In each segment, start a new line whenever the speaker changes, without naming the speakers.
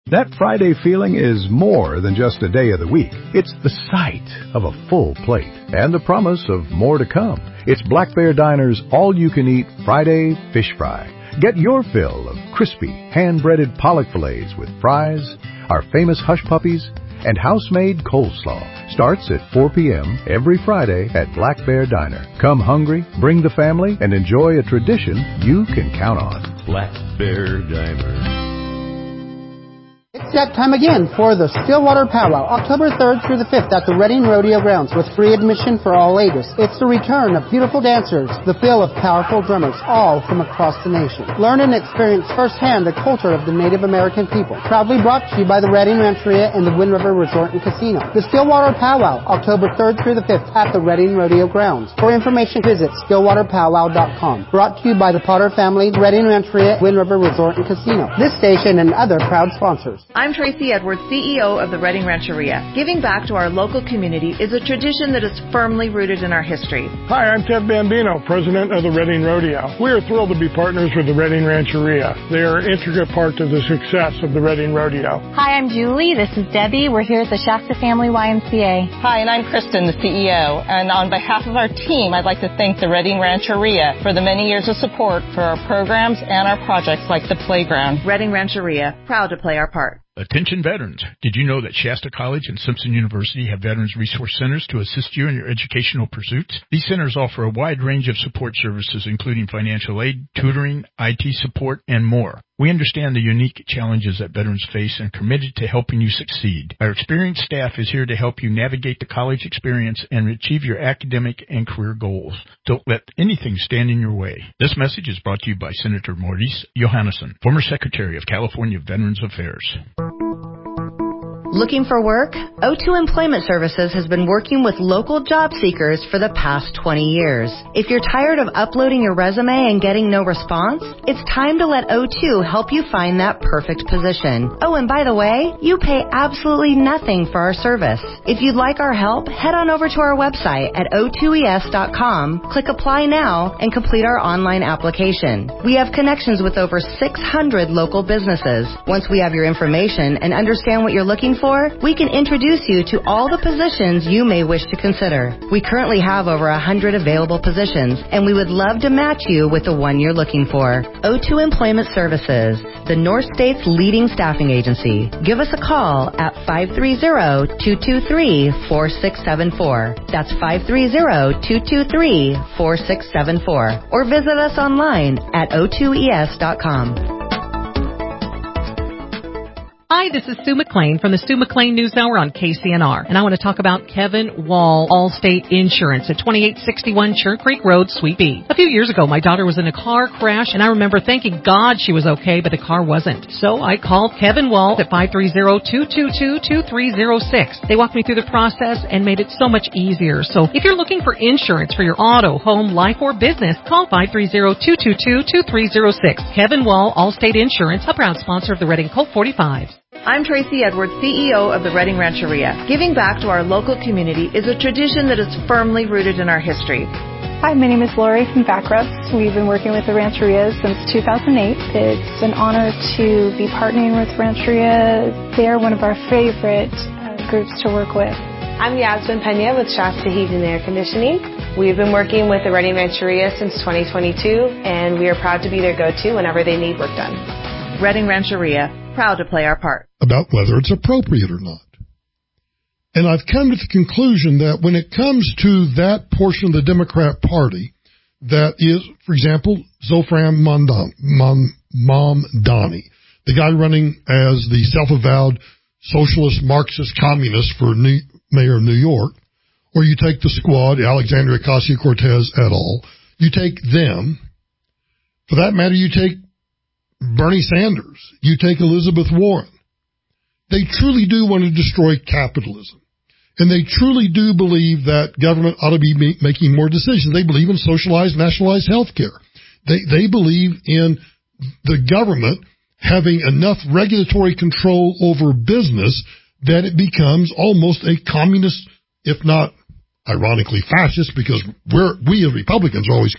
That Friday feeling is more than just a day of the week. It's the sight of a full plate and the promise of more to come. It's Black Bear Diner's all-you-can-eat Friday fish fry. Get your fill of crispy, hand-breaded pollock fillets with fries, our famous hush puppies, and house-made coleslaw. Starts at 4 p.m. every Friday at Black Bear Diner. Come hungry, bring the family, and enjoy a tradition you can count on.
Black Bear Diner.
It's that time again for the Stillwater Powwow, October 3rd through the 5th at the Reading Rodeo Grounds with free admission for all ages. It's the return of beautiful dancers, the feel of powerful drummers, all from across the nation. Learn and experience firsthand the culture of the Native American people. Proudly brought to you by the Reading Rancheria and the Wind River Resort and Casino. The Stillwater Powwow, October 3rd through the 5th at the Reading Rodeo Grounds. For information, visit stillwaterpowwow.com. Brought to you by the Potter family, Reading Rancheria, Wind River Resort and Casino. This station and other proud sponsors.
I'm Tracy Edwards, CEO of the Reading Rancheria. Giving back to our local community is a tradition that is firmly rooted in our history.
Hi, I'm Ted Bambino, president of the Reading Rodeo. We are thrilled to be partners with the Reading Rancheria. They are an intricate part of the success of the Reading Rodeo.
Hi, I'm Julie. This is Debbie. We're here at the Shasta Family YMCA.
Hi, and I'm Kristen, the CEO. And on behalf of our team, I'd like to thank the Reading Rancheria for the many years of support for our programs and our projects like the playground.
Reading Rancheria, proud to play our part.
Attention veterans. Did you know that Shasta College and Simpson University have Veterans Resource Centers to assist you in your educational pursuits? These centers offer a wide range of support services, including financial aid, tutoring, IT support, and more. We understand the unique challenges that veterans face and are committed to helping you succeed. Our experienced staff is here to help you navigate the college experience and achieve your academic and career goals. Don't let anything stand in your way. This message is brought to you by Senator Maurice Johannesson, former Secretary of California Veterans Affairs.
Looking for work? O2 Employment Services has been working with local job seekers for the past 20 years. If you're tired of uploading your resume and getting no response, it's time to let O2 help you find that perfect position. Oh, and by the way, you pay absolutely nothing for our service. If you'd like our help, head on over to our website at o2es.com, click Apply Now, and complete our online application. We have connections with over 600 local businesses. Once we have your information and understand what you're looking for, we can introduce you to all the positions you may wish to consider. We currently have over 100 available positions, and we would love to match you with the one you're looking for. O2 Employment Services, the North State's leading staffing agency. Give us a call at 530-223-4674. That's 530-223-4674. Or visit us online at o2es.com.
Hi, this is Sue McLean from the Sue McLean News Hour on KCNR, and I want to talk about Kevin Wall Allstate Insurance at 2861 Church Creek Road, Suite B. A few years ago, my daughter was in a car crash, and I remember thanking God she was okay, but the car wasn't. So I called Kevin Wall at 530-222-2306. They walked me through the process and made it so much easier. So if you're looking for insurance for your auto, home, life, or business, call 530-222-2306. Kevin Wall Allstate Insurance, a proud sponsor of the Reading Colt 45.
I'm Tracy Edwards, CEO of the Reading Rancheria. Giving back to our local community is a tradition that is firmly rooted in our history.
Hi, my name is Lori from Backrest. We've been working with the Rancheria since 2008. It's an honor to be partnering with Rancheria. They are one of our favorite groups to work with.
I'm Yasmin Pena with Shasta Heating and Air Conditioning. We've been working with the Reading Rancheria since 2022, and we are proud to be their go-to whenever they need work done.
Reading Rancheria, proud to play our part.
About whether it's appropriate or not. And I've come to the conclusion that when it comes to that portion of the Democrat Party that is, for example, Zolfran Mamdani, the guy running as the self-avowed socialist, Marxist, communist for mayor of New York, or you take the squad, Alexandria Ocasio-Cortez et al., you take them. For that matter, you take Bernie Sanders, you take Elizabeth Warren. They truly do want to destroy capitalism. And they truly do believe that government ought to be making more decisions. They believe in socialized, nationalized health care. They believe in the government having enough regulatory control over business that it becomes almost a communist, if not ironically fascist, because we as Republicans are always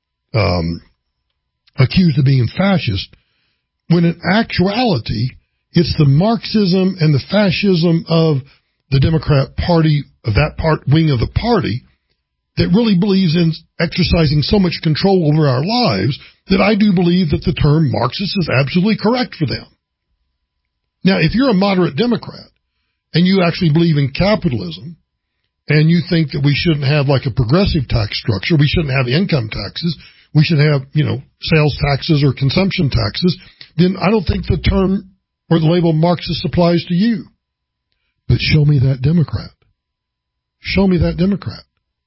accused of being fascist, when in actuality It's the Marxism and the fascism of the Democrat Party, of that wing of the party, that really believes in exercising so much control over our lives that I do believe that the term Marxist is absolutely correct for them. Now, if you're a moderate Democrat and you actually believe in capitalism and you think that we shouldn't have like a progressive tax structure, we shouldn't have income taxes, we should have, sales taxes or consumption taxes, then I don't think the term or the label Marxist applies to you. But show me that Democrat. Show me that Democrat.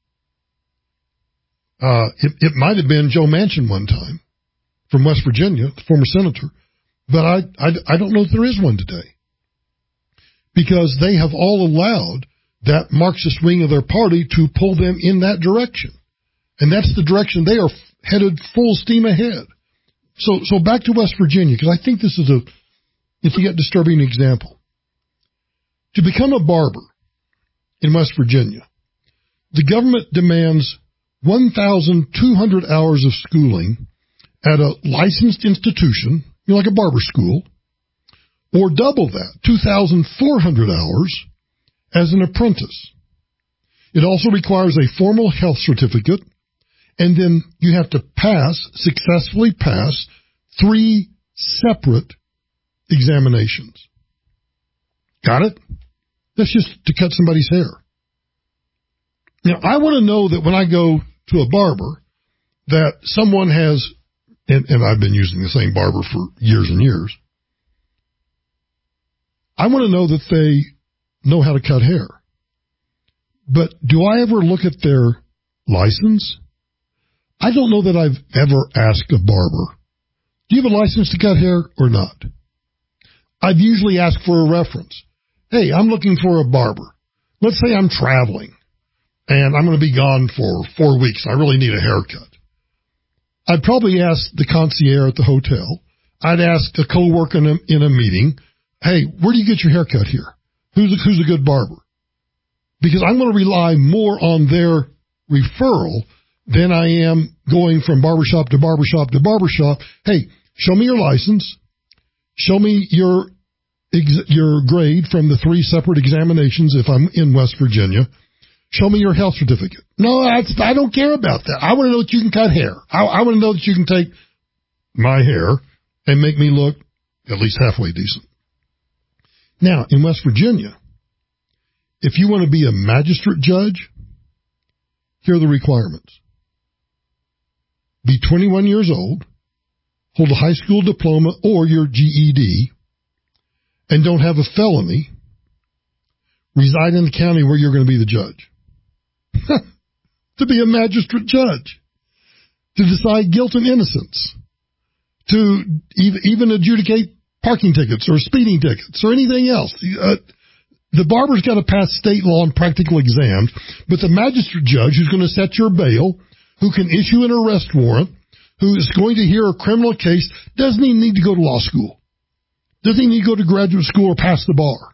It might have been Joe Manchin one time from West Virginia, the former senator, but I don't know if there is one today, because they have all allowed that Marxist wing of their party to pull them in that direction, and that's the direction they are headed full steam ahead. So back to West Virginia, because I think this is it's a disturbing example. To become a barber in West Virginia, the government demands 1,200 hours of schooling at a licensed institution, like a barber school, or double that, 2,400 hours as an apprentice. It also requires a formal health certificate, and then you have to successfully pass 3 separate examinations. Got it? That's just to cut somebody's hair. Now, I want to know that when I go to a barber, that someone has, and I've been using the same barber for years and years, I want to know that they know how to cut hair. But do I ever look at their license? I don't know that I've ever asked a barber, do you have a license to cut hair or not? I've usually asked for a reference. Hey, I'm looking for a barber. Let's say I'm traveling and I'm going to be gone for 4 weeks. I really need a haircut. I'd probably ask the concierge at the hotel. I'd ask a coworker in a meeting, hey, where do you get your haircut here? Who's a good barber? Because I'm going to rely more on their referral than I am going from barbershop to barbershop to barbershop. Hey, show me your license. Show me your grade from the 3 separate examinations if I'm in West Virginia. Show me your health certificate. No, I don't care about that. I want to know that you can cut hair. I want to know that you can take my hair and make me look at least halfway decent. Now, in West Virginia, if you want to be a magistrate judge, here are the requirements. Be 21 years old, hold a high school diploma or your GED, and don't have a felony, reside in the county where you're going to be the judge. To be a magistrate judge. To decide guilt and innocence. To even adjudicate parking tickets or speeding tickets or anything else. The barber's got to pass state law and practical exams, but the magistrate judge who's going to set your bail, who can issue an arrest warrant, who is going to hear a criminal case, doesn't even need to go to law school. Doesn't even need to go to graduate school or pass the bar.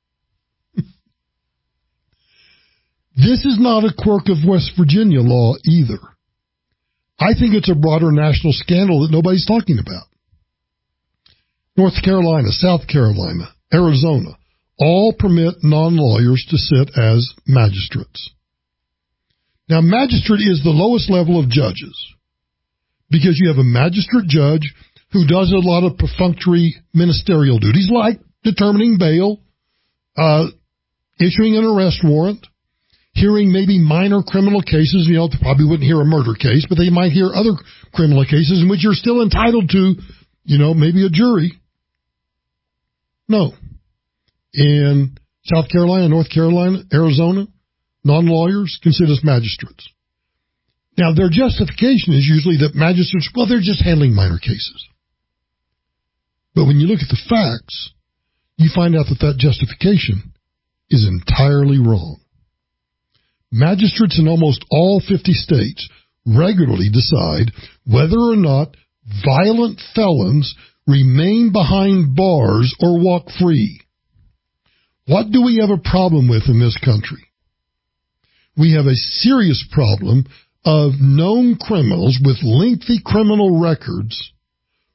This is not a quirk of West Virginia law either. I think it's a broader national scandal that nobody's talking about. North Carolina, South Carolina, Arizona, all permit non-lawyers to sit as magistrates. Now, magistrate is the lowest level of judges because you have a magistrate judge who does a lot of perfunctory ministerial duties like determining bail, issuing an arrest warrant, hearing maybe minor criminal cases. They probably wouldn't hear a murder case, but they might hear other criminal cases in which you're still entitled to, maybe a jury. No. In South Carolina, North Carolina, Arizona, non-lawyers can sit as magistrates. Now, their justification is usually that magistrates, they're just handling minor cases. But when you look at the facts, you find out that justification is entirely wrong. Magistrates in almost all 50 states regularly decide whether or not violent felons remain behind bars or walk free. What do we have a problem with in this country? We have a serious problem of known criminals with lengthy criminal records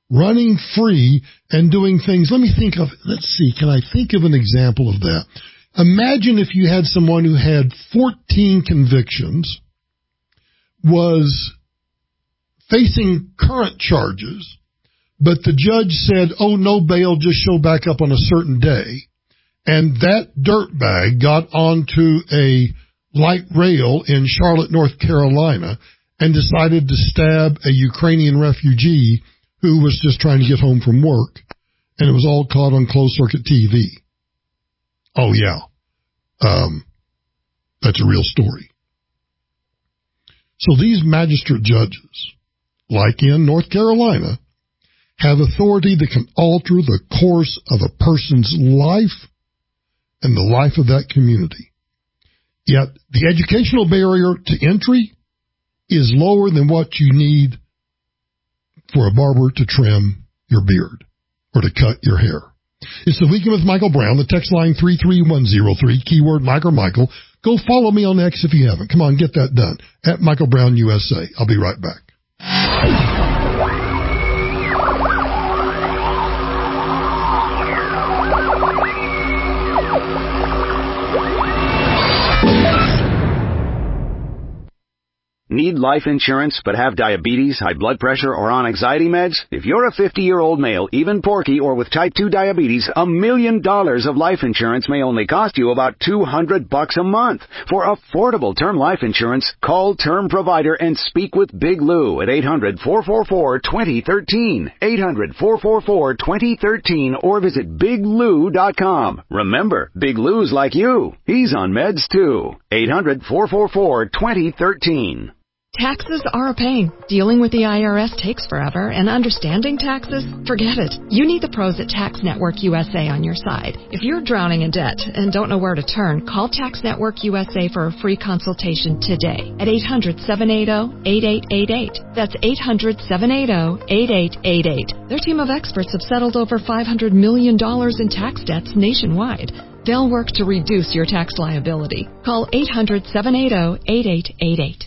running free and doing things. Let's see, can I think of an example of that? Imagine if you had someone who had 14 convictions, was facing current charges, but the judge said, oh, no bail, just show back up on a certain day. And that dirtbag got onto a light rail in Charlotte, North Carolina, and decided to stab a Ukrainian refugee who was just trying to get home from work. And it was all caught on closed-circuit TV. Oh, yeah. That's a real story. So these magistrate judges, like in North Carolina, have authority that can alter the course of a person's life and the life of that community. Yet the educational barrier to entry is lower than what you need for a barber to trim your beard or to cut your hair. It's the Weekend with Michael Brown, the text line 33103, keyword Mike or Michael. Go follow me on X if you haven't. Come on, get that done. At Michael Brown USA. I'll be right back.
Need life insurance but have diabetes, high blood pressure, or on anxiety meds? If you're a 50-year-old male, even porky, or with type 2 diabetes, $1 million of life insurance may only cost you about $200 a month. For affordable term life insurance, call Term Provider and speak with Big Lou at 800-444-2013. 800-444-2013 or visit biglou.com. Remember, Big Lou's like you. He's on meds too. 800-444-2013.
Taxes are a pain. Dealing with the IRS takes forever, and understanding taxes? Forget it. You need the pros at Tax Network USA on your side. If you're drowning in debt and don't know where to turn, call Tax Network USA for a free consultation today at 800-780-8888. That's 800-780-8888. Their team of experts have settled over $500 million in tax debts nationwide. They'll work to reduce your tax liability. Call 800-780-8888.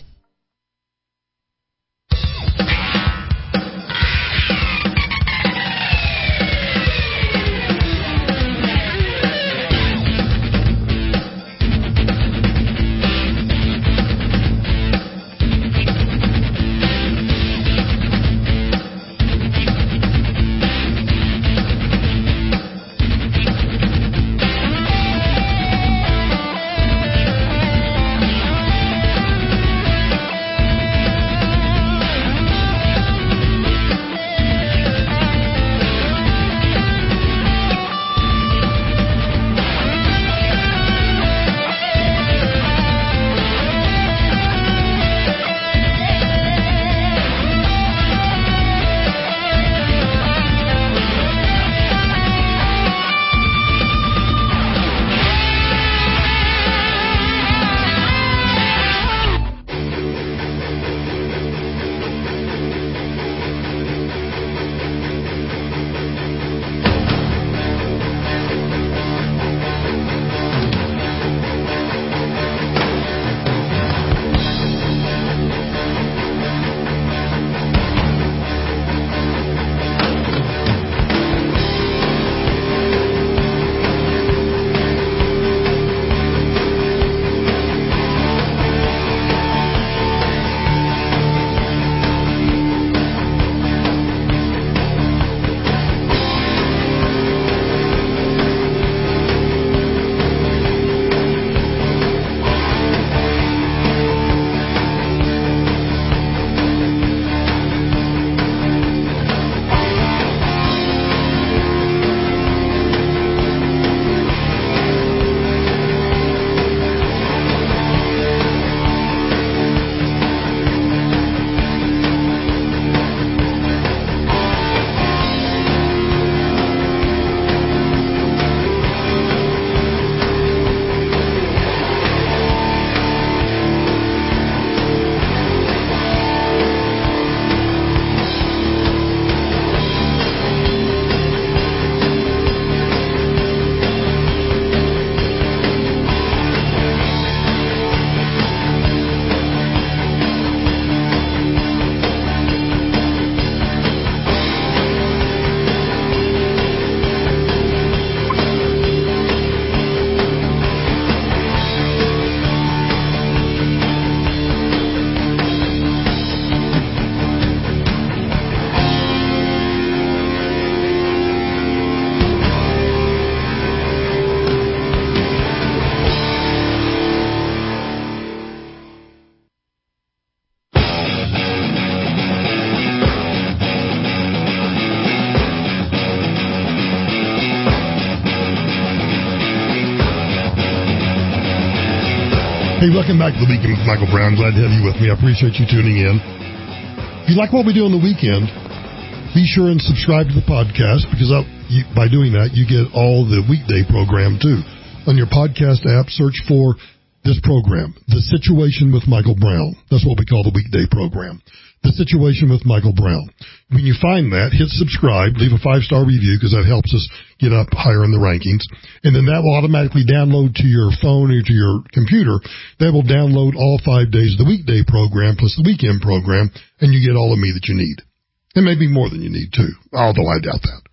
Hey, welcome back to the Weekend with Michael Brown. Glad to have you with me. I appreciate you tuning in. If you like what we do on the weekend, be sure and subscribe to the podcast, because by doing that, you get all the weekday program too. On your podcast app, search for this program, The Situation with Michael Brown. That's what we call the weekday program. The Situation with Michael Brown. When you find that, hit subscribe, leave a 5-star review, because that helps us get up higher in the rankings. And then that will automatically download to your phone or to your computer. That will download all 5 days of the weekday program plus the weekend program, and you get all of me that you need. And maybe more than you need too, although I doubt that.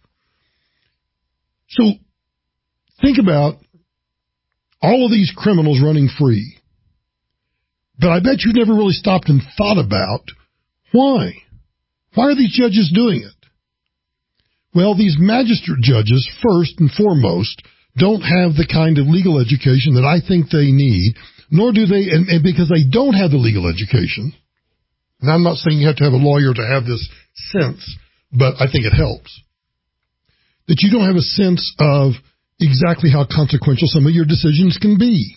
So think about all of these criminals running free. But I bet you never really stopped and thought about why. Why are these judges doing it? Well, these magistrate judges, first and foremost, don't have the kind of legal education that I think they need, nor do they, and because they don't have the legal education, and I'm not saying you have to have a lawyer to have this sense, but I think it helps, that you don't have a sense of exactly how consequential some of your decisions can be.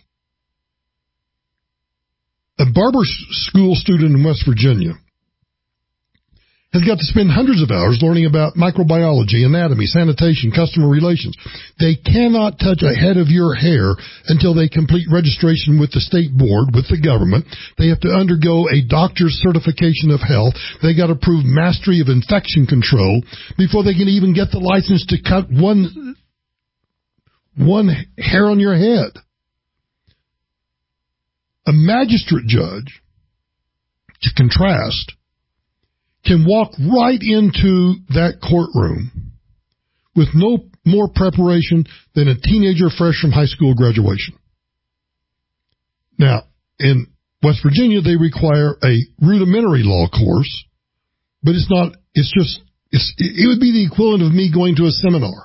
A barber school student in West Virginia has got to spend hundreds of hours learning about microbiology, anatomy, sanitation, customer relations. They cannot touch a head of your hair until they complete registration with the state board, with the government. They have to undergo a doctor's certification of health. They got to prove mastery of infection control before they can even get the license to cut one hair on your head. A magistrate judge, to contrast, can walk right into that courtroom with no more preparation than a teenager fresh from high school graduation. Now, in West Virginia, they require a rudimentary law course, but it would be the equivalent of me going to a seminar.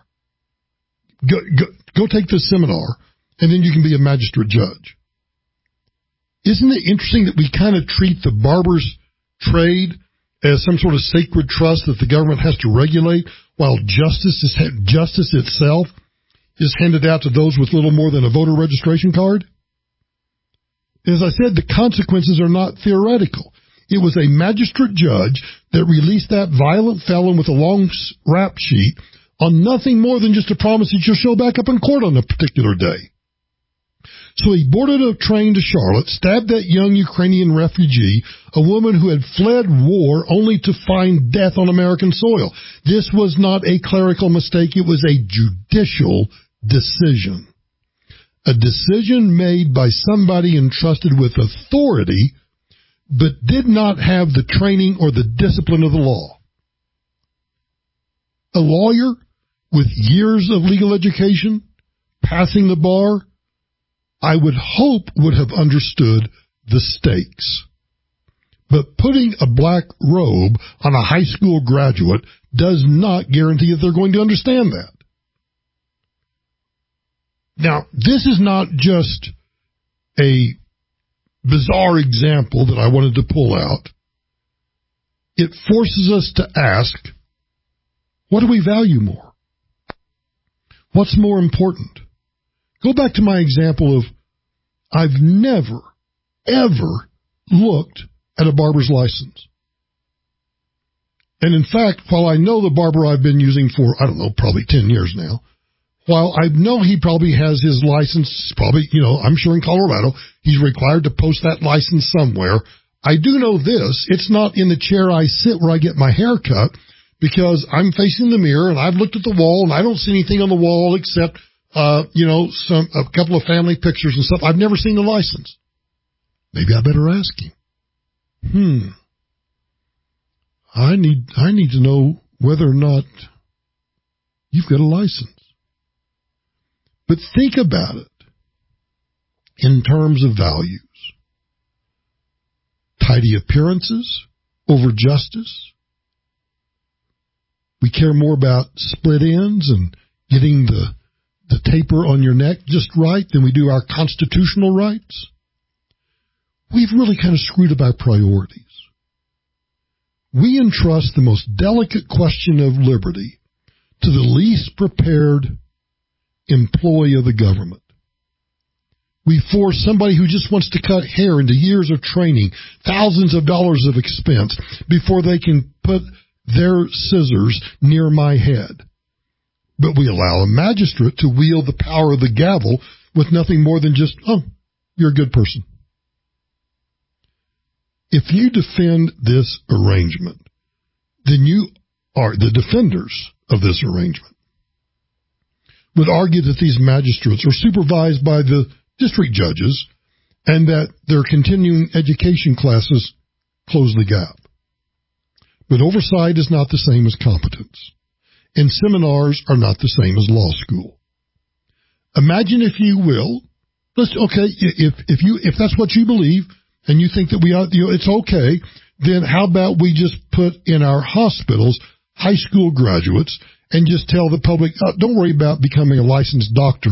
Go take this seminar, and then you can be a magistrate judge. Isn't it interesting that we kind of treat the barber's trade as some sort of sacred trust that the government has to regulate, while justice itself is handed out to those with little more than a voter registration card? As I said, the consequences are not theoretical. It was a magistrate judge that released that violent felon with a long rap sheet on nothing more than just a promise that you'll show back up in court on a particular day. So he boarded a train to Charlotte, stabbed that young Ukrainian refugee, a woman who had fled war only to find death on American soil. This was not a clerical mistake. It was a judicial decision. A decision made by somebody entrusted with authority, but did not have the training or the discipline of the law. A lawyer with years of legal education, passing the bar, I would hope would have understood the stakes. But putting a black robe on a high school graduate does not guarantee that they're going to understand that. Now, this is not just a bizarre example that I wanted to pull out. It forces us to ask, what do we value more? What's more important? Go back to my example of I've never, ever looked at a barber's license. And in fact, while I know the barber I've been using for, probably 10 years now, while I know he probably has his license, I'm sure in Colorado, he's required to post that license somewhere. I do know this, it's not in the chair I sit where I get my hair cut, because I'm facing the mirror and I've looked at the wall and I don't see anything on the wall except a couple of family pictures and stuff. I've never seen the license. Maybe I better ask him. I need to know whether or not you've got a license. But think about it in terms of values. Tidy appearances over justice. We care more about split ends and getting the taper on your neck just right than we do our constitutional rights. We've really kind of screwed up our priorities. We entrust the most delicate question of liberty to the least prepared employee of the government. We force somebody who just wants to cut hair into years of training, thousands of dollars of expense, before they can put their scissors near my head. But we allow a magistrate to wield the power of the gavel with nothing more than just, oh, you're a good person. If you defend this arrangement, then you are the defenders of this arrangement. Would argue that these magistrates are supervised by the district judges and that their continuing education classes close the gap. But oversight is not the same as competence, and seminars are not the same as law school. Imagine, if you will, if that's what you believe and you think that it's okay, then how about we just put in our hospitals high school graduates and just tell the public, don't worry about becoming a licensed doctor.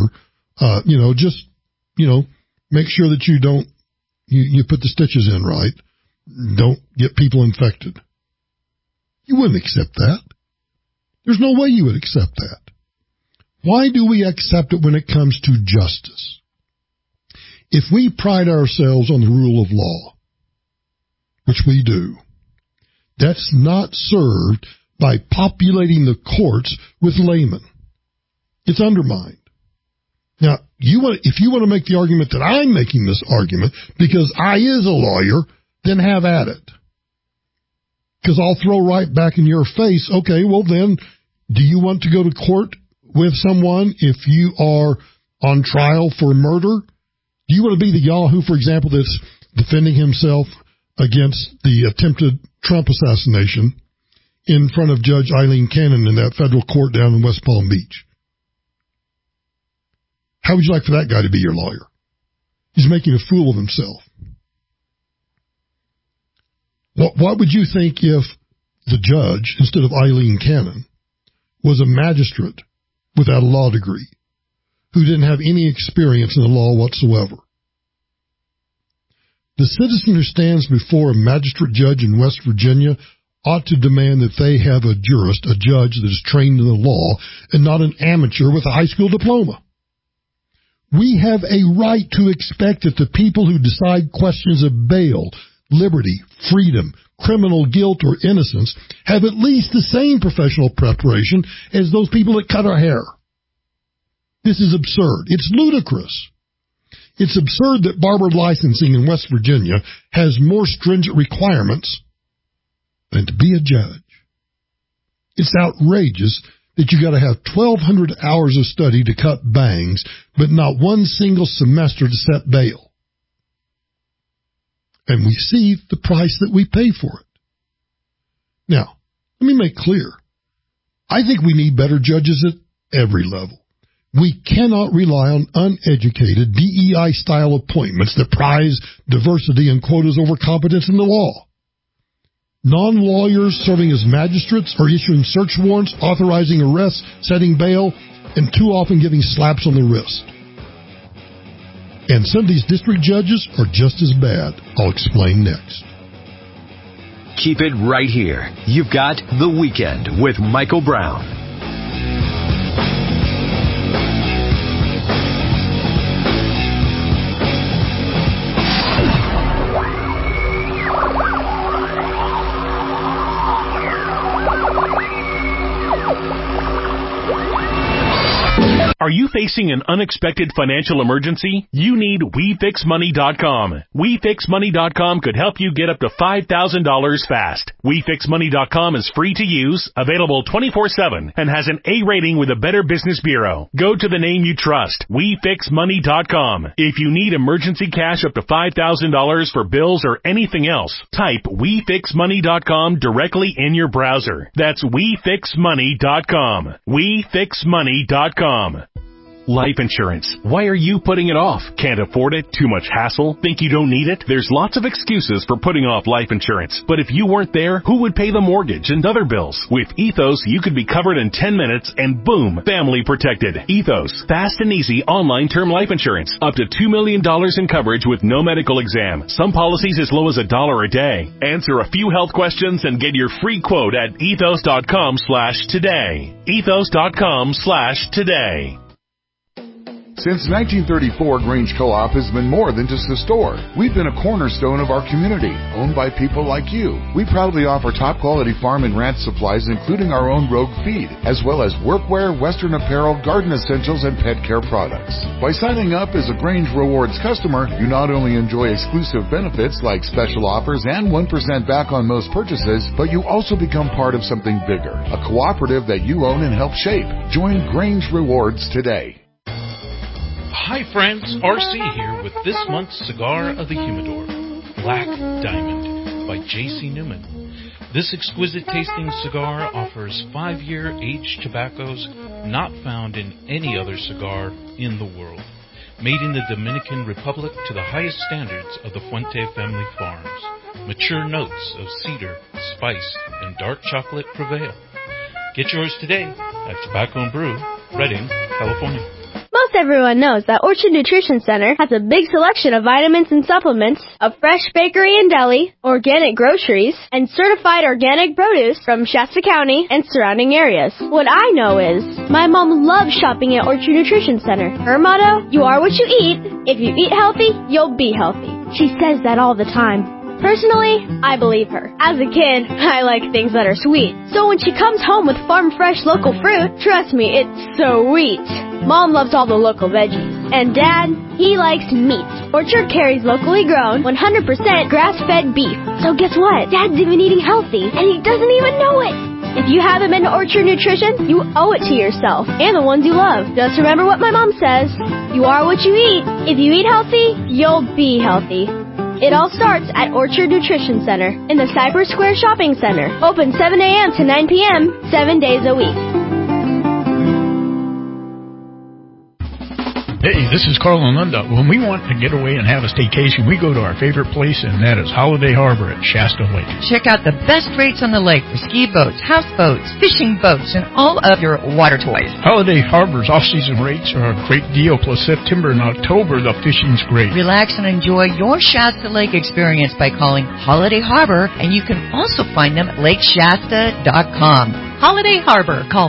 Make sure that you put the stitches in right. Don't get people infected. You wouldn't accept that. There's no way you would accept that. Why do we accept it when it comes to justice? If we pride ourselves on the rule of law, which we do, that's not served by populating the courts with laymen. It's undermined. Now, if you want to make the argument that I'm making this argument because I is a lawyer, then have at it. Because I'll throw right back in your face, okay, well then, do you want to go to court with someone if you are on trial for murder? Do you want to be the Yahoo, for example, that's defending himself against the attempted Trump assassination in front of Judge Eileen Cannon in that federal court down in West Palm Beach? How would you like for that guy to be your lawyer? He's making a fool of himself. What would you think if the judge, instead of Eileen Cannon, was a magistrate without a law degree who didn't have any experience in the law whatsoever? The citizen who stands before a magistrate judge in West Virginia ought to demand that they have a jurist, a judge that is trained in the law, and not an amateur with a high school diploma. We have a right to expect that the people who decide questions of bail, liberty, freedom, criminal guilt, or innocence have at least the same professional preparation as those people that cut our hair. This is absurd. It's ludicrous. It's absurd that barber licensing in West Virginia has more stringent requirements than to be a judge. It's outrageous that you got to have 1,200 hours of study to cut bangs, but not one single semester to set bail. And we see the price that we pay for it. Now, let me make clear. I think we need better judges at every level. We cannot rely on uneducated DEI-style appointments that prize diversity and quotas over competence in the law. Non-lawyers serving as magistrates are issuing search warrants, authorizing arrests, setting bail, and too often giving slaps on the wrist. And some of these district judges are just as bad. I'll explain next.
Keep it right here. You've got The Weekend with Michael Brown.
Are you facing an unexpected financial emergency? You need WeFixMoney.com. WeFixMoney.com could help you get up to $5,000 fast. WeFixMoney.com is free to use, available 24/7, and has an A rating with a Better Business Bureau. Go to the name you trust, WeFixMoney.com. If you need emergency cash up to $5,000 for bills or anything else, type WeFixMoney.com directly in your browser. That's WeFixMoney.com. WeFixMoney.com. Life insurance. Why are you putting it off? Can't afford it? Too much hassle? Think you don't need it? There's lots of excuses for putting off life insurance. But if you weren't there, who would pay the mortgage and other bills? With Ethos, you could be covered in 10 minutes and boom, family protected. Ethos. Fast and easy online term life insurance. Up to $2 million in coverage with no medical exam. Some policies as low as $1 a day. Answer a few health questions and get your free quote at ethos.com/today. Ethos.com/today.
Since 1934, Grange Co-op has been more than just a store. We've been a cornerstone of our community, owned by people like you. We proudly offer top-quality farm and ranch supplies, including our own Rogue feed, as well as workwear, Western apparel, garden essentials, and pet care products. By signing up as a Grange Rewards customer, you not only enjoy exclusive benefits like special offers and 1% back on most purchases, but you also become part of something bigger, a cooperative that you own and help shape. Join Grange Rewards today.
Hi friends, RC here with this month's Cigar of the Humidor, Black Diamond by J.C. Newman. This exquisite tasting cigar offers 5-year aged tobaccos not found in any other cigar in the world. Made in the Dominican Republic to the highest standards of the Fuente family farms. Mature notes of cedar, spice, and dark chocolate prevail. Get yours today at Tobacco and Brew, Redding, California.
Most everyone knows that Orchard Nutrition Center has a big selection of vitamins and supplements, a fresh bakery and deli, organic groceries, and certified organic produce from Shasta County and surrounding areas. What I know is, my mom loves shopping at Orchard Nutrition Center. Her motto, you are what you eat. If you eat healthy, you'll be healthy. She says that all the time. Personally, I believe her. As a kid, I like things that are sweet. So when she comes home with farm-fresh local fruit, trust me, it's sweet. Mom loves all the local veggies. And Dad, he likes meat. Orchard carries locally grown, 100% grass-fed beef. So guess what? Dad's even eating healthy, and he doesn't even know it. If you haven't been to Orchard Nutrition, you owe it to yourself and the ones you love. Just remember what my mom says. You are what you eat. If you eat healthy, you'll be healthy. It all starts at Orchard Nutrition Center in the Cypress Square Shopping Center. Open 7 a.m. to 9 p.m., 7 days a week.
Hey, this is Carl and Linda. When we want to get away and have a staycation, we go to our favorite place, and that is Holiday Harbor at Shasta Lake.
Check out the best rates on the lake for ski boats, houseboats, fishing boats, and all of your water toys.
Holiday Harbor's off-season rates are a great deal, plus September and October, the fishing's great.
Relax and enjoy your Shasta Lake experience by calling Holiday Harbor, and you can also find them at lakeshasta.com.
Holiday Harbor. Call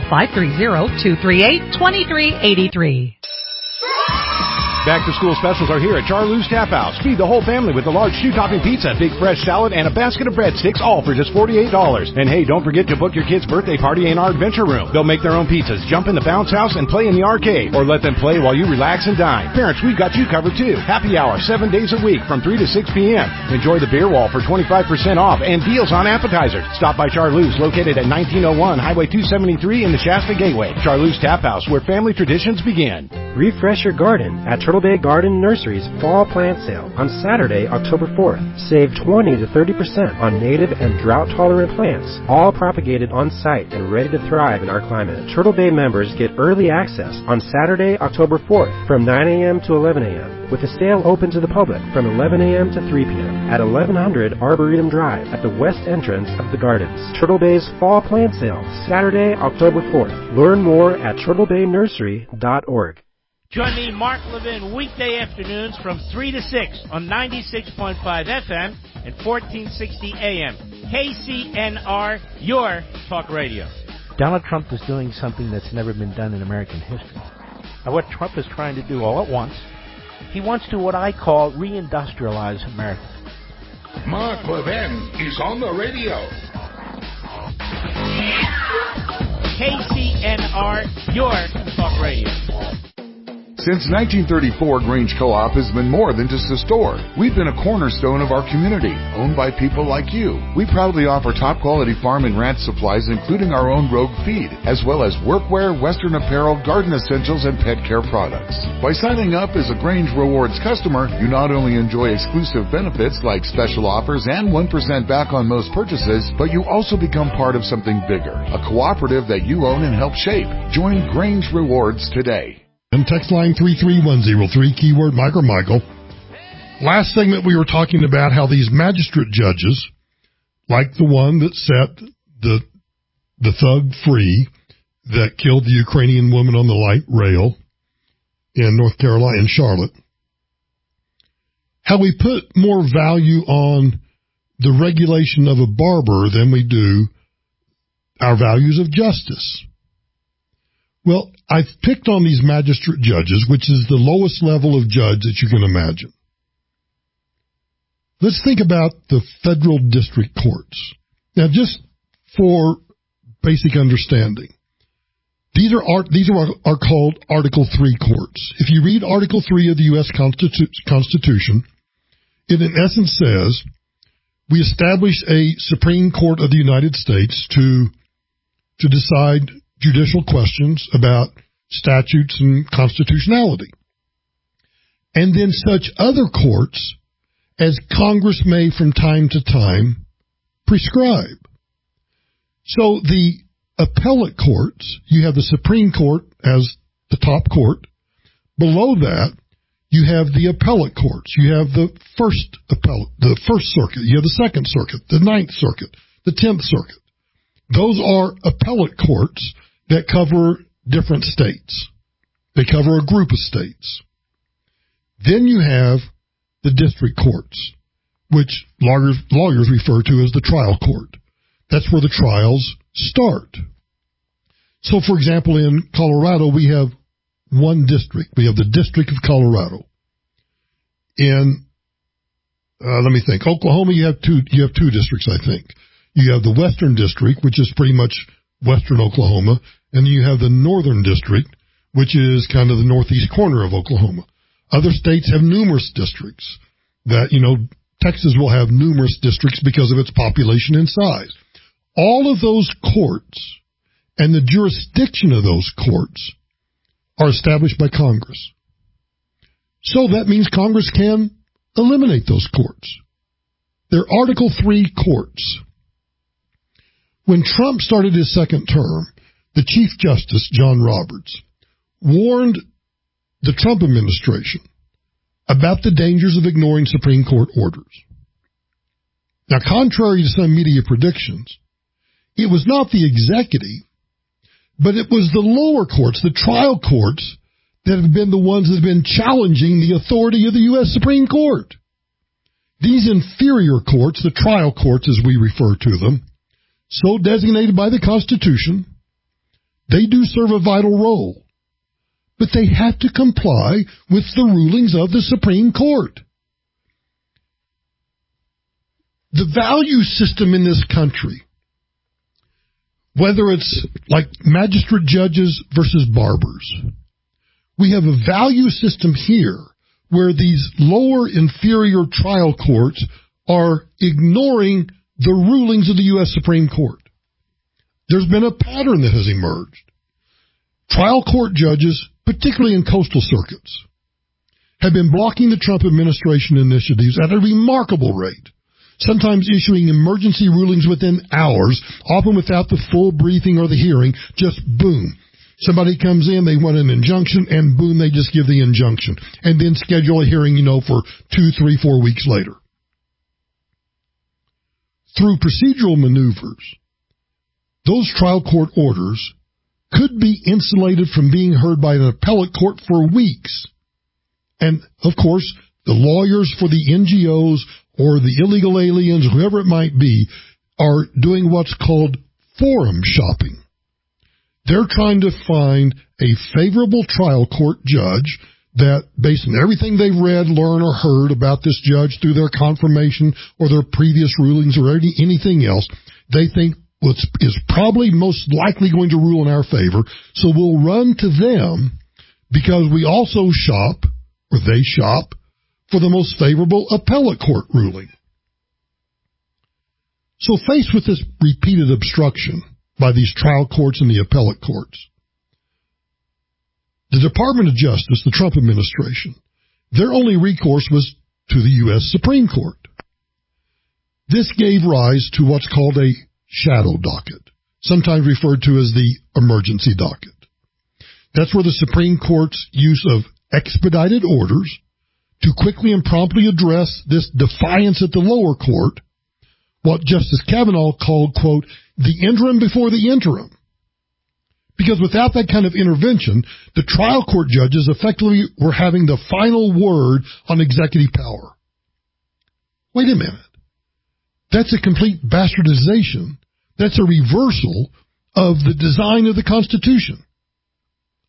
530-238-2383.
Back-to-school specials are here at Charlou's Tap House. Feed the whole family with a large two-topping pizza, big fresh salad, and a basket of breadsticks, all for just $48. And hey, don't forget to book your kid's birthday party in our adventure room. They'll make their own pizzas, jump in the bounce house, and play in the arcade. Or let them play while you relax and dine. Parents, we've got you covered too. Happy hour, 7 days a week from 3 to 6 p.m. Enjoy the beer wall for 25% off and deals on appetizers. Stop by Charlou's, located at 1901 Highway 273 in the Shasta Gateway. Charlou's Tap House, where family traditions begin.
Refresh your garden at Turtle Bay Garden Nursery's Fall Plant Sale on Saturday, October 4th. Save 20 to 30% on native and drought-tolerant plants, all propagated on-site and ready to thrive in our climate. Turtle Bay members get early access on Saturday, October 4th from 9 a.m. to 11 a.m., with the sale open to the public from 11 a.m. to 3 p.m. at 1100 Arboretum Drive at the west entrance of the gardens. Turtle Bay's Fall Plant Sale, Saturday, October 4th. Learn more at turtlebaynursery.org.
Join me, Mark Levin, weekday afternoons from 3 to 6 on 96.5 FM and 1460 AM. KCNR, your talk radio.
Donald Trump is doing something that's never been done in American history. Now, what Trump is trying to do all at once, he wants to what I call reindustrialize America.
Mark Levin is on the radio.
KCNR, your talk radio.
Since 1934, Grange Co-op has been more than just a store. We've been a cornerstone of our community, owned by people like you. We proudly offer top-quality farm and ranch supplies, including our own Rogue feed, as well as workwear, Western apparel, garden essentials, and pet care products. By signing up as a Grange Rewards customer, you not only enjoy exclusive benefits like special offers and 1% back on most purchases, but you also become part of something bigger, a cooperative that you own and help shape. Join Grange Rewards today.
And text line 33103, keyword Mike or Michael. Last segment we were talking about how these magistrate judges, like the one that set the thug free that killed the Ukrainian woman on the light rail in North Carolina, in Charlotte, how we put more value on the regulation of a barber than we do our values of justice. Well, I've picked on these magistrate judges, which is the lowest level of judge that you can imagine. Let's think about the federal district courts. Now, just for basic understanding, these are called Article 3 courts. If you read Article 3 of the U.S. Constitution, it in essence says, we establish a Supreme Court of the United States to decide judicial questions about statutes and constitutionality. And then such other courts as Congress may from time to time prescribe. So the appellate courts, you have the Supreme Court as the top court. Below that, you have the appellate courts. You have the First Circuit. You have the Second Circuit, the Ninth Circuit, the 10th Circuit. Those are appellate courts that cover different states. They cover a group of states. Then you have the district courts, which lawyers refer to as the trial court. That's where the trials start. So, for example, in Colorado, we have one district. We have the District of Colorado. In, let me think, Oklahoma, you have two districts, I think. You have the Western District, which is pretty much western Oklahoma, and you have the Northern District, which is kind of the northeast corner of Oklahoma. Other states have numerous districts that, Texas will have numerous districts because of its population and size. All of those courts and the jurisdiction of those courts are established by Congress. So that means Congress can eliminate those courts. They're Article 3 courts. When Trump started his second term, the Chief Justice, John Roberts, warned the Trump administration about the dangers of ignoring Supreme Court orders. Now, contrary to some media predictions, it was not the executive, but it was the lower courts, the trial courts, that have been the ones that have been challenging the authority of the U.S. Supreme Court. These inferior courts, the trial courts as we refer to them, so designated by the Constitution, they do serve a vital role. But they have to comply with the rulings of the Supreme Court. The value system in this country, whether it's like magistrate judges versus barbers, we have a value system here where these lower inferior trial courts are ignoring the rulings of the U.S. Supreme Court. There's been a pattern that has emerged. Trial court judges, particularly in coastal circuits, have been blocking the Trump administration initiatives at a remarkable rate, sometimes issuing emergency rulings within hours, often without the full briefing or the hearing, just boom. Somebody comes in, they want an injunction, and boom, they just give the injunction, and then schedule a hearing, for 2, 3, 4 weeks later. Through procedural maneuvers, those trial court orders could be insulated from being heard by an appellate court for weeks. And, of course, the lawyers for the NGOs or the illegal aliens, whoever it might be, are doing what's called forum shopping. They're trying to find a favorable trial court judge that, based on everything they've read, learned, or heard about this judge through their confirmation or their previous rulings or anything else, they think is probably most likely going to rule in our favor, so we'll run to them because we also shop, or they shop, for the most favorable appellate court ruling. So faced with this repeated obstruction by these trial courts and the appellate courts, the Department of Justice, the Trump administration, their only recourse was to the U.S. Supreme Court. This gave rise to what's called a shadow docket, sometimes referred to as the emergency docket. That's where the Supreme Court's use of expedited orders to quickly and promptly address this defiance at the lower court, what Justice Kavanaugh called, quote, the interim before the interim. Because without that kind of intervention, the trial court judges effectively were having the final word on executive power. Wait a minute. That's a complete bastardization. That's a reversal of the design of the Constitution.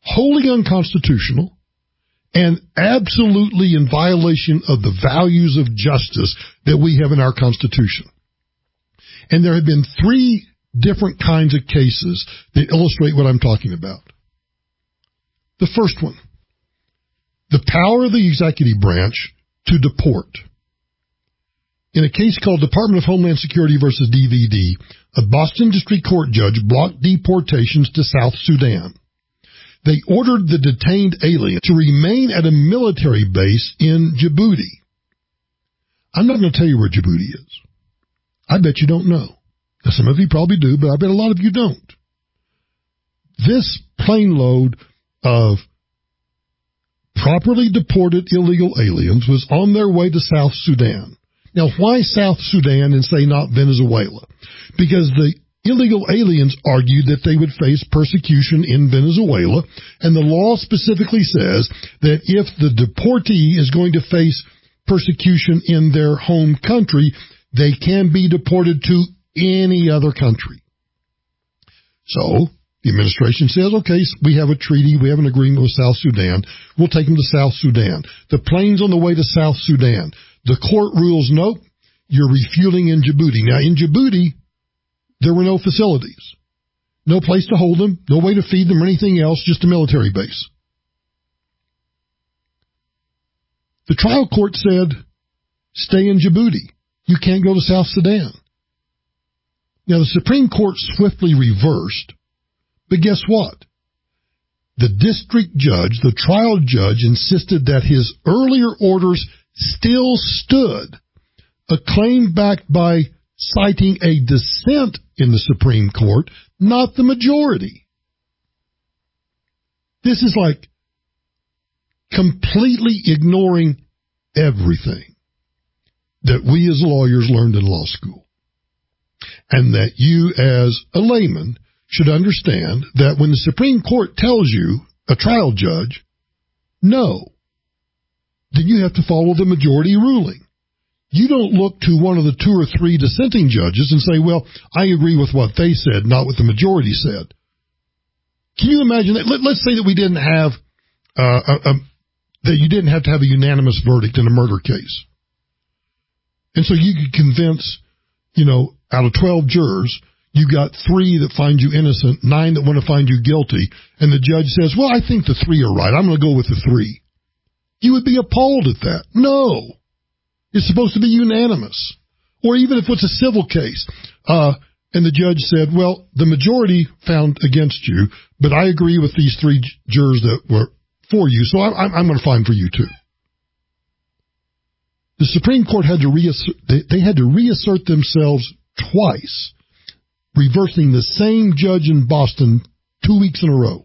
wholly unconstitutional and absolutely in violation of the values of justice that we have in our Constitution. And there have been 3 different kinds of cases that illustrate what I'm talking about. The first one, the power of the executive branch to deport. In a case called Department of Homeland Security versus DVD, a Boston District Court judge blocked deportations to South Sudan. They ordered the detained alien to remain at a military base in Djibouti. I'm not going to tell you where Djibouti is. I bet you don't know. Now, some of you probably do, but I bet a lot of you don't. This plane load of properly deported illegal aliens was on their way to South Sudan. Now, why South Sudan and say not Venezuela? Because the illegal aliens argued that they would face persecution in Venezuela, and the law specifically says that if the deportee is going to face persecution in their home country, they can be deported to any other country. So the administration says, okay, we have a treaty, we have an agreement with South Sudan, we'll take them to South Sudan. The plane's on the way to South Sudan. The court rules, nope, you're refueling in Djibouti. Now, in Djibouti, there were no facilities, no place to hold them, no way to feed them or anything else, just a military base. The trial court said, stay in Djibouti. You can't go to South Sudan. Now, the Supreme Court swiftly reversed, but guess what? The district judge, the trial judge, insisted that his earlier orders still stood, a claim backed by citing a dissent in the Supreme Court, not the majority. This is like completely ignoring everything that we as lawyers learned in law school. And that you as a layman should understand that when the Supreme Court tells you, a trial judge, no, then you have to follow the majority ruling. You don't look to one of the 2 or 3 dissenting judges and say, well, I agree with what they said, not what the majority said. Can you imagine that? Let's say that we didn't have, that you didn't have to have a unanimous verdict in a murder case. And so you could convince, out of 12 jurors, you got 3 that find you innocent, 9 that want to find you guilty, and the judge says, well, I think the 3 are right. I'm going to go with the 3. You would be appalled at that. No. It's supposed to be unanimous. Or even if it's a civil case, and the judge said, well, the majority found against you, but I agree with these 3 jurors that were for you, so I'm going to find for you too. The Supreme Court had to reassert themselves twice, reversing the same judge in Boston 2 weeks in a row.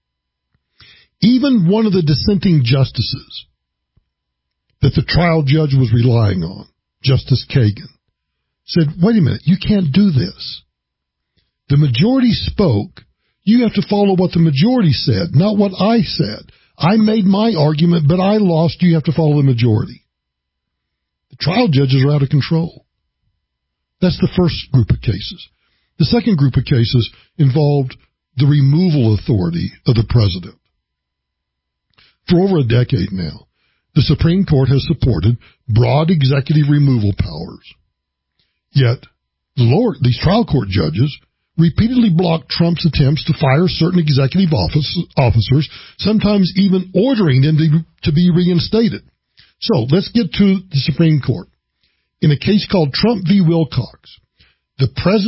Even one of the dissenting justices that the trial judge was relying on, Justice Kagan, said, wait a minute, you can't do this. The majority spoke. You have to follow what the majority said, not what I said. I made my argument, but I lost. You have to follow the majority. The trial judges are out of control. That's the first group of cases. The second group of cases involved the removal authority of the president. For over a decade now, the Supreme Court has supported broad executive removal powers. Yet, these trial court judges repeatedly blocked Trump's attempts to fire certain executive officers, sometimes even ordering them to be reinstated. So, let's get to the Supreme Court. In a case called Trump v. Wilcox, the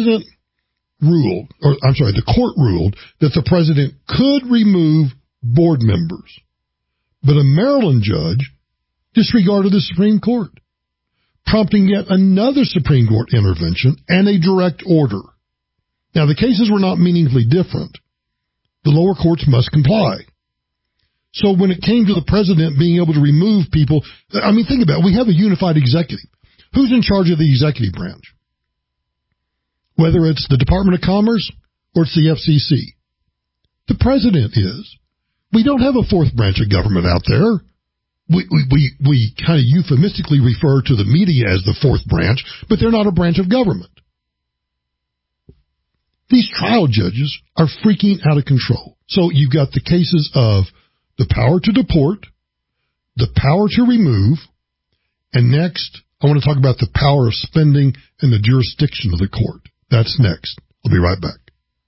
court ruled that the president could remove board members. But a Maryland judge disregarded the Supreme Court, prompting yet another Supreme Court intervention and a direct order. Now, the cases were not meaningfully different. The lower courts must comply. So when it came to the president being able to remove people, think about it. We have a unified executive. Who's in charge of the executive branch? Whether it's the Department of Commerce or it's the FCC. The president is. We don't have a fourth branch of government out there. We kind of euphemistically refer to the media as the fourth branch, but they're not a branch of government. These trial judges are freaking out of control. So you've got the cases of the power to deport, the power to remove, and next, I want to talk about the power of spending and the jurisdiction of the court. That's next. I'll be right back.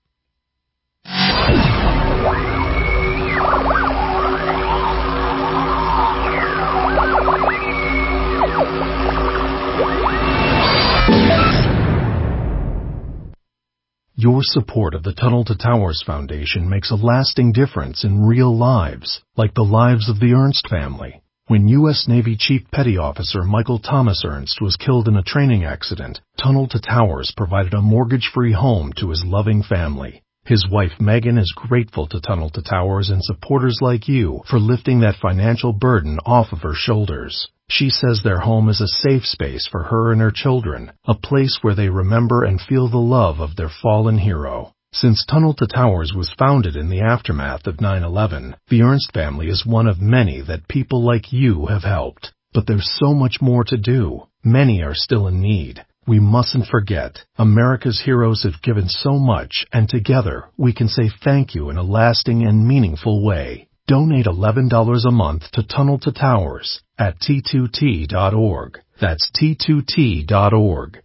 Your support of the Tunnel to Towers Foundation makes a lasting difference in real lives, like the lives of the Ernst family. When U.S. Navy Chief Petty Officer Michael Thomas Ernst was killed in a training accident, Tunnel to Towers provided a mortgage-free home to his loving family. His wife Megan is grateful to Tunnel to Towers and supporters like you for lifting that financial burden off of her shoulders. She says their home is a safe space for her and her children, a place where they remember and feel the love of their fallen hero. Since Tunnel to Towers was founded in the aftermath of 9/11, the Ernst family is one of many that people like you have helped. But there's so much more to do. Many are still in need. We mustn't forget, America's heroes have given so much, and together we can say thank you in a lasting and meaningful way. Donate $11 a month to Tunnel to Towers at T2T.org. That's T2T.org.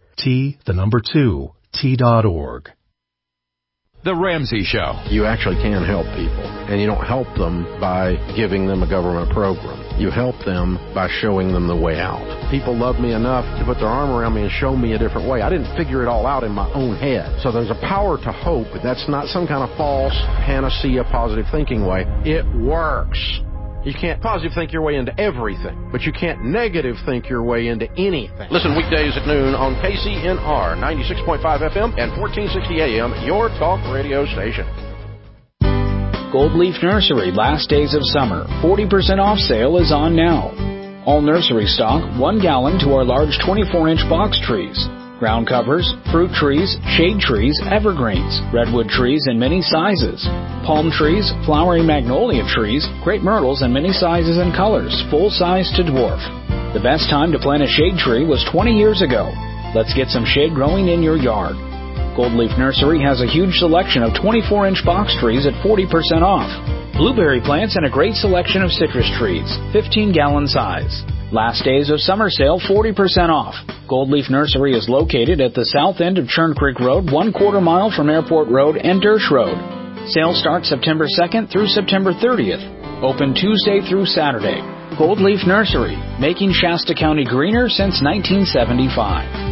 T2T.org.
The Ramsey Show.
You actually can help people, and you don't help them by giving them a government program. You help them by showing them the way out. People love me enough to put their arm around me and show me a different way. I didn't figure it all out in my own head. So there's a power to hope. That's not some kind of false panacea positive thinking way. It works. You can't positive think your way into everything, but you can't negative think your way into anything. Listen weekdays at noon on KCNR 96.5 FM and 1460 AM, your talk radio station.
Gold Leaf Nursery, last days of summer. 40% off sale is on now. All nursery stock, 1 gallon to our large 24-inch box trees. Ground covers, fruit trees, shade trees, evergreens, redwood trees in many sizes, palm trees, flowering magnolia trees, crepe myrtles in many sizes and colors, full size to dwarf. The best time to plant a shade tree was 20 years ago. Let's get some shade growing in your yard. Gold Leaf Nursery has a huge selection of 24-inch box trees at 40% off. Blueberry plants and a great selection of citrus trees, 15-gallon size. Last days of summer sale, 40% off. Gold Leaf Nursery is located at the south end of Churn Creek Road, 1/4 mile from Airport Road and Dersh Road. Sale starts September 2nd through September 30th. Open Tuesday through Saturday. Gold Leaf Nursery, making Shasta County greener since 1975.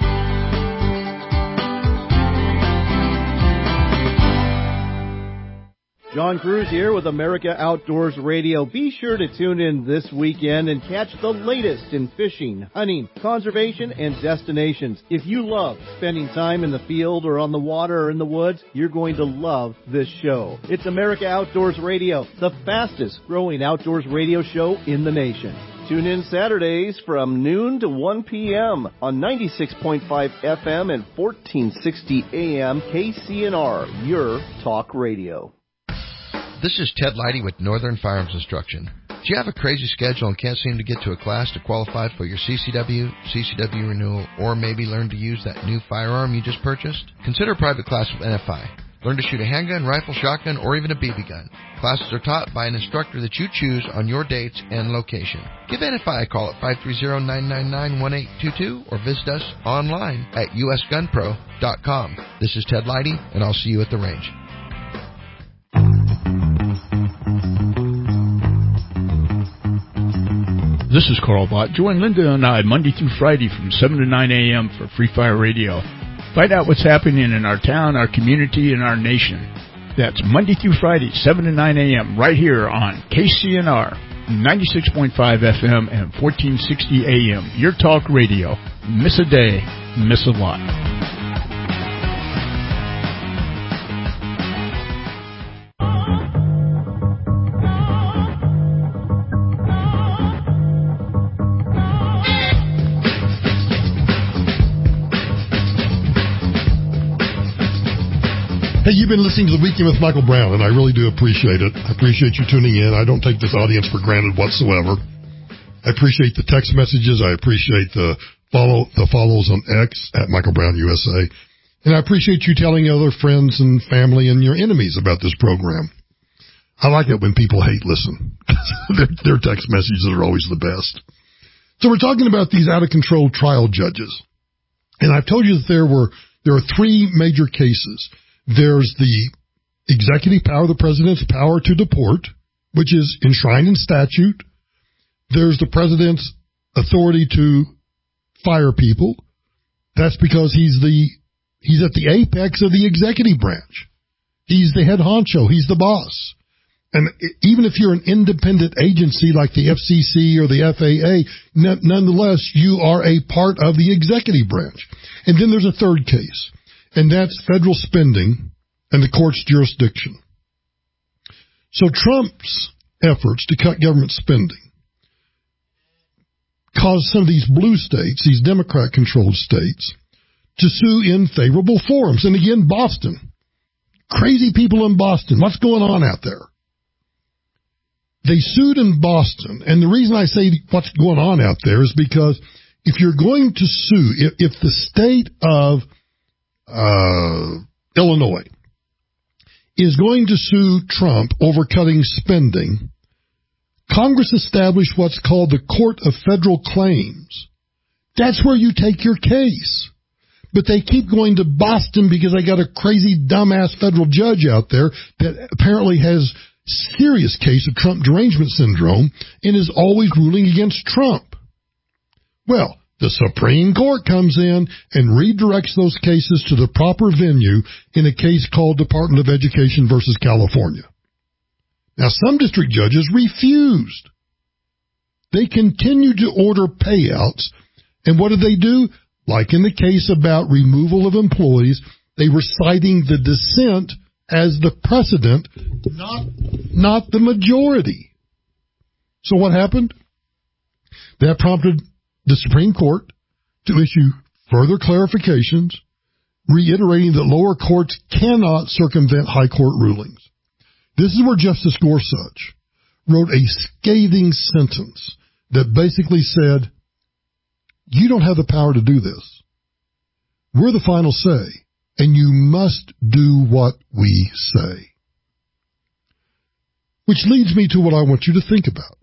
John Cruz here with America Outdoors Radio. Be sure to tune in this weekend and catch the latest in fishing, hunting, conservation, and destinations. If you love spending time in the field or on the water or in the woods, you're going to love this show. It's America Outdoors Radio, the fastest growing outdoors radio show in the nation. Tune in Saturdays from noon to 1 p.m. on 96.5 FM and 1460 AM KCNR, your talk radio.
This is Ted Leidy with Northern Firearms Instruction. Do you have a crazy schedule and can't seem to get to a class to qualify for your CCW renewal, or maybe learn to use that new firearm you just purchased? Consider a private class with NFI. Learn to shoot a handgun, rifle, shotgun, or even a BB gun. Classes are taught by an instructor that you choose on your dates and location. Give NFI a call at 530-999-1822 or visit us online at usgunpro.com. This is Ted Leidy, and I'll see you at the range.
This is Carl Bott. Join Linda and I Monday through Friday from 7 to 9 a.m. for Free Fire Radio. Find out what's happening in our town, our community, and our nation. That's Monday through Friday, 7 to 9 a.m. right here on KCNR, 96.5 FM and 1460 AM. Your talk radio. Miss a day, miss a lot.
Hey, you've been listening to The Weekend with Michael Brown, and I really do appreciate it. I appreciate you tuning in. I don't take this audience for granted whatsoever. I appreciate the text messages. I appreciate the follows on X at Michael Brown USA. And I appreciate you telling other friends and family and your enemies about this program. I like it when people hate listen. Their text messages are always the best. So we're talking about these out-of-control trial judges. And I've told you that there are three major cases. There's the executive power, the president's power to deport, which is enshrined in statute. There's the president's authority to fire people. That's because he's at the apex of the executive branch. He's the head honcho. He's the boss. And even if you're an independent agency like the FCC or the FAA, nonetheless, you are a part of the executive branch. And then there's a third case, and that's federal spending and the court's jurisdiction. So Trump's efforts to cut government spending caused some of these blue states, these Democrat-controlled states, to sue in favorable forums. And again, Boston. Crazy people in Boston. What's going on out there? They sued in Boston, and the reason I say what's going on out there is because if you're going to sue, if the state of Illinois is going to sue Trump over cutting spending, Congress established what's called the Court of Federal Claims. That's where you take your case. But they keep going to Boston because they got a crazy, dumbass federal judge out there that apparently has serious case of Trump derangement syndrome and is always ruling against Trump. Well, the Supreme Court comes in and redirects those cases to the proper venue in a case called Department of Education versus California. Now, some district judges refused. They continued to order payouts, and what did they do? Like in the case about removal of employees, they were citing the dissent as the precedent, not the majority. So what happened? That prompted the Supreme Court to issue further clarifications, reiterating that lower courts cannot circumvent high court rulings. This is where Justice Gorsuch wrote a scathing sentence that basically said, you don't have the power to do this. We're the final say, and you must do what we say. Which leads me to what I want you to think about.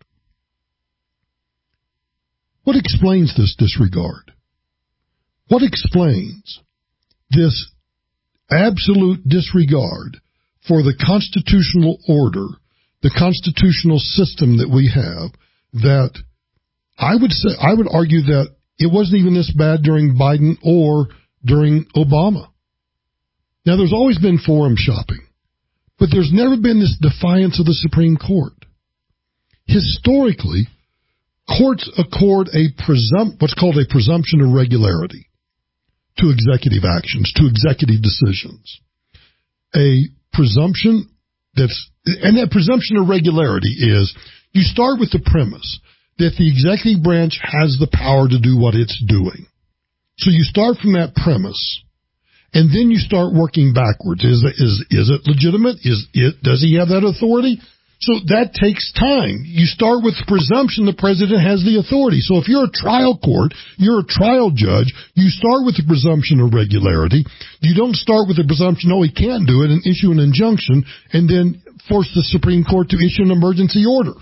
What explains this disregard? What explains this absolute disregard for the constitutional order, the constitutional system that we have, that I would argue that it wasn't even this bad during Biden or during Obama. Now, there's always been forum shopping, but there's never been this defiance of the Supreme Court. Historically, courts accord what's called a presumption of regularity to executive actions, to executive decisions. A presumption and that presumption of regularity is you start with the premise that the executive branch has the power to do what it's doing. So you start from that premise, and then you start working backwards. Is it legitimate? Does he have that authority? So that takes time. You start with the presumption the president has the authority. So if you're a trial court, you're a trial judge, you start with the presumption of regularity. You don't start with the presumption, no, he can't do it, and issue an injunction, and then force the Supreme Court to issue an emergency order.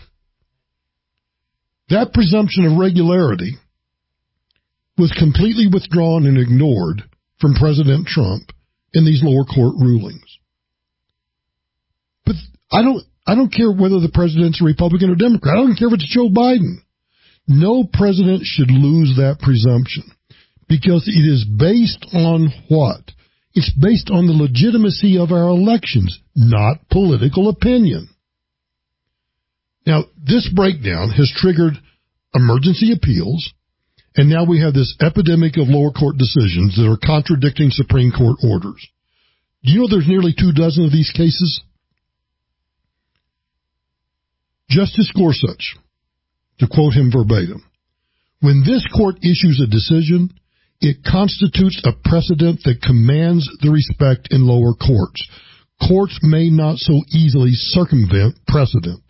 That presumption of regularity was completely withdrawn and ignored from President Trump in these lower court rulings. But I don't care whether the president's a Republican or Democrat. I don't care if it's Joe Biden. No president should lose that presumption because it is based on what? It's based on the legitimacy of our elections, not political opinion. Now, this breakdown has triggered emergency appeals, and now we have this epidemic of lower court decisions that are contradicting Supreme Court orders. Do you know there's nearly 24 of these cases? Justice Gorsuch, to quote him verbatim, when this court issues a decision, it constitutes a precedent that commands the respect in lower courts. Courts may not so easily circumvent precedent.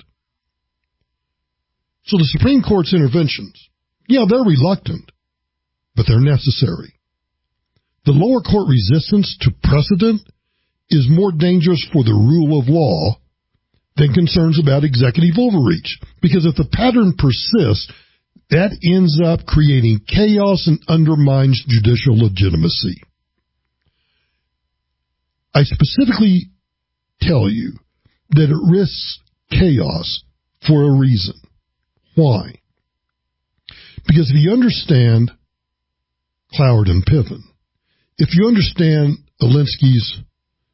So the Supreme Court's interventions, yeah, they're reluctant, but they're necessary. The lower court resistance to precedent is more dangerous for the rule of law than concerns about executive overreach. Because if the pattern persists, that ends up creating chaos and undermines judicial legitimacy. I specifically tell you that it risks chaos for a reason. Why? Because if you understand Cloward and Piven, if you understand Alinsky's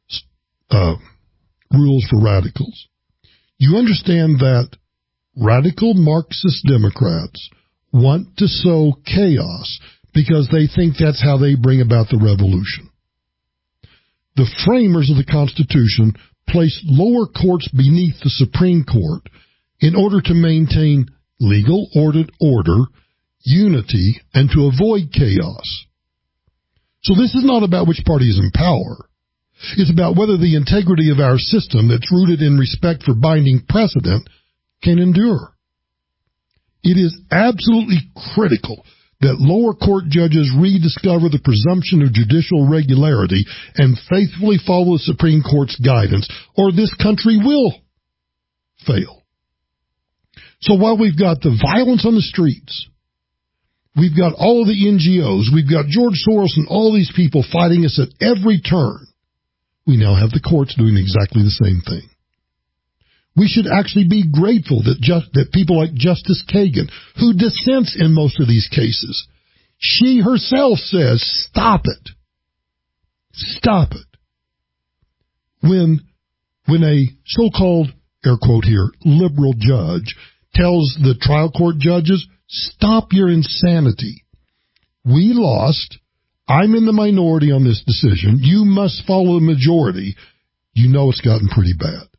rules for radicals, you understand that radical Marxist Democrats want to sow chaos because they think that's how they bring about the revolution. The framers of the Constitution placed lower courts beneath the Supreme Court in order to maintain legal order, unity, and to avoid chaos. So this is not about which party is in power. It's about whether the integrity of our system that's rooted in respect for binding precedent can endure. It is absolutely critical that lower court judges rediscover the presumption of judicial regularity and faithfully follow the Supreme Court's guidance, or this country will fail. So while we've got the violence on the streets, we've got all of the NGOs, we've got George Soros and all these people fighting us at every turn, we now have the courts doing exactly the same thing. We should actually be grateful that people like Justice Kagan, who dissents in most of these cases, she herself says, stop it. Stop it. When a so-called, air quote here, liberal judge tells the trial court judges, stop your insanity. We lost. I'm in the minority on this decision. You must follow the majority. You know it's gotten pretty bad.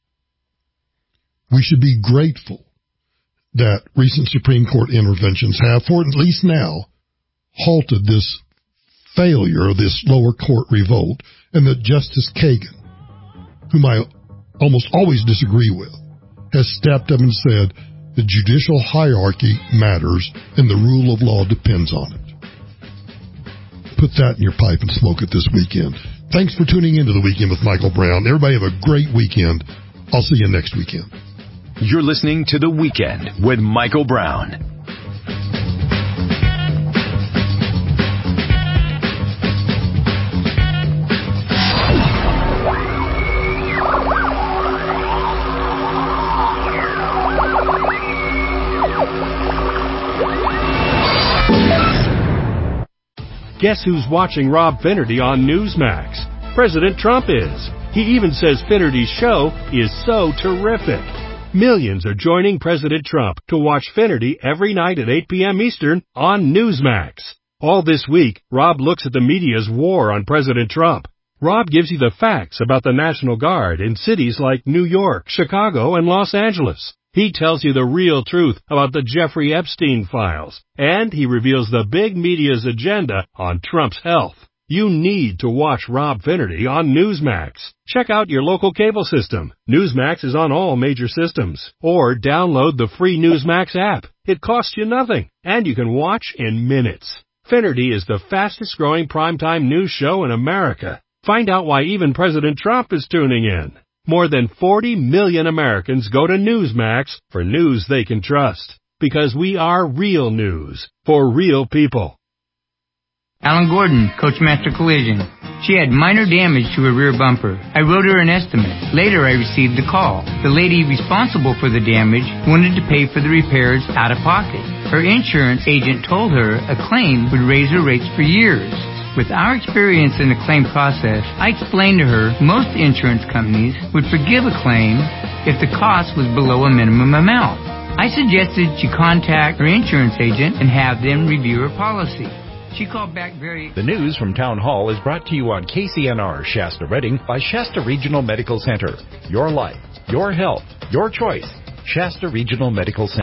We should be grateful that recent Supreme Court interventions have, for at least now, halted this failure, this lower court revolt, and that Justice Kagan, whom I almost always disagree with, has stepped up and said the judicial hierarchy matters and the rule of law depends on it. Put that in your pipe and smoke it this weekend. Thanks for tuning into The Weekend with Michael Brown. Everybody have a great weekend. I'll see you next weekend.
You're listening to The Weekend with Michael Brown.
Guess who's watching Rob Finnerty on Newsmax? President Trump is. He even says Finnerty's show is so terrific. Millions are joining President Trump to watch Finnerty every night at 8 p.m. Eastern on Newsmax. All this week, Rob looks at the media's war on President Trump. Rob gives you the facts about the National Guard in cities like New York, Chicago, and Los Angeles. He tells you the real truth about the Jeffrey Epstein files, and he reveals the big media's agenda on Trump's health. You need to watch Rob Finnerty on Newsmax. Check out your local cable system. Newsmax is on all major systems. Or download the free Newsmax app. It costs you nothing, and you can watch in minutes. Finnerty is the fastest growing primetime news show in America. Find out why even President Trump is tuning in. More than 40 million Americans go to Newsmax for news they can trust. Because we are real news for real people.
Alan Gordon, Coachmaster Collision. She had minor damage to her rear bumper. I wrote her an estimate. Later, I received a call. The lady responsible for the damage wanted to pay for the repairs out of pocket. Her insurance agent told her a claim would raise her rates for years. With our experience in the claim process, I explained to her most insurance companies would forgive a claim if the cost was below a minimum amount. I suggested she contact her insurance agent and have them review her policy. She called back very...
The news from Town Hall is brought to you on KCNR Shasta Redding by Shasta Regional Medical Center. Your life, your health, your choice. Shasta Regional Medical Center.